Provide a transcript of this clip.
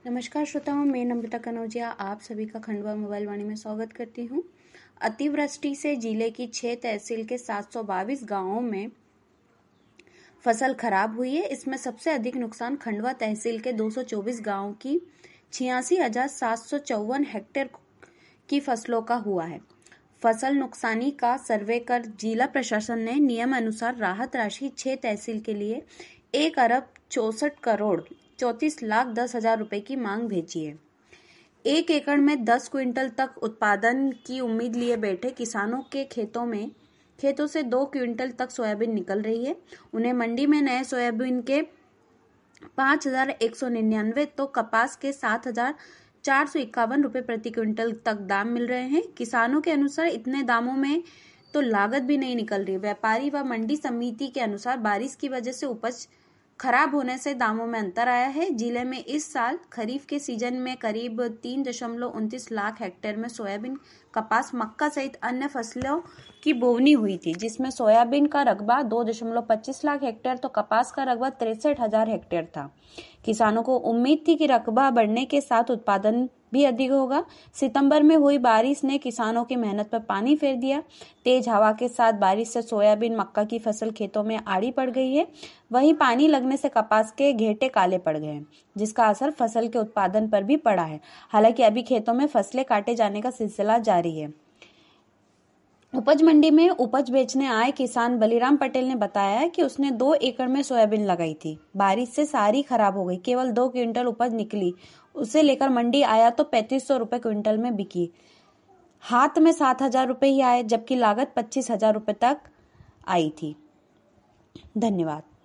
नमस्कार श्रोताओं, मैं नम्रता कनौजिया आप सभी का खंडवा मोबाइल वाणी में स्वागत करती हूँ। अतिवृष्टि से जिले की 6 तहसील के 722 गांवों में फसल खराब हुई है। इसमें सबसे अधिक नुकसान खंडवा तहसील के 224 गांवों की 86,754 हेक्टेयर की फसलों का हुआ है। फसल नुकसानी का सर्वे कर जिला प्रशासन ने नियम अनुसार राहत राशि 6 तहसील के लिए 1,64,64,10,10,000 रुपए की मांग भेजी है। 1 एकड़ में 10 क्विंटल तक उत्पादन की उम्मीद लिए बैठे किसानों के खेतों से 2 क्विंटल तक सोयाबीन निकल रही है। उन्हें मंडी में नए सोयाबीन के 5,199 तो कपास के 7,451 रुपए प्रति क्विंटल तक दाम मिल रहे हैं। किसानों के अनुसार इतने दामों में तो लागत भी नहीं निकल रही। व्यापारी व मंडी समिति के अनुसार बारिश की वजह से उपज खराब होने से दामों में अंतर आया है। जिले में इस साल खरीफ के सीजन में करीब 3.29 लाख हेक्टेयर में सोयाबीन, कपास, मक्का सहित अन्य फसलों की बोवनी हुई थी, जिसमें सोयाबीन का रकबा 2.25 लाख हेक्टेयर तो कपास का रकबा 63,000 हेक्टेयर था। किसानों को उम्मीद थी कि रकबा बढ़ने के साथ उत्पादन भी अधिक होगा। सितंबर में हुई बारिश ने किसानों की मेहनत पर पानी फेर दिया। तेज हवा के साथ बारिश से सोयाबीन, मक्का की फसल खेतों में आड़ी पड़ गई है। वहीं पानी लगने से कपास के घेटे काले पड़ गए हैं, जिसका असर फसल के उत्पादन पर भी पड़ा है। हालांकि अभी खेतों में फसलें काटे जाने का सिलसिला जारी है। उपज मंडी में उपज बेचने आए किसान बलिराम पटेल ने बताया कि उसने 2 एकड़ में सोयाबीन लगाई थी। बारिश से सारी खराब हो गई, केवल 2 क्विंटल उपज निकली। उसे लेकर मंडी आया तो 3500 रुपए क्विंटल में बिकी। हाथ में 7,000 रुपए ही आए, जबकि लागत 25,000 रुपए तक आई थी। धन्यवाद।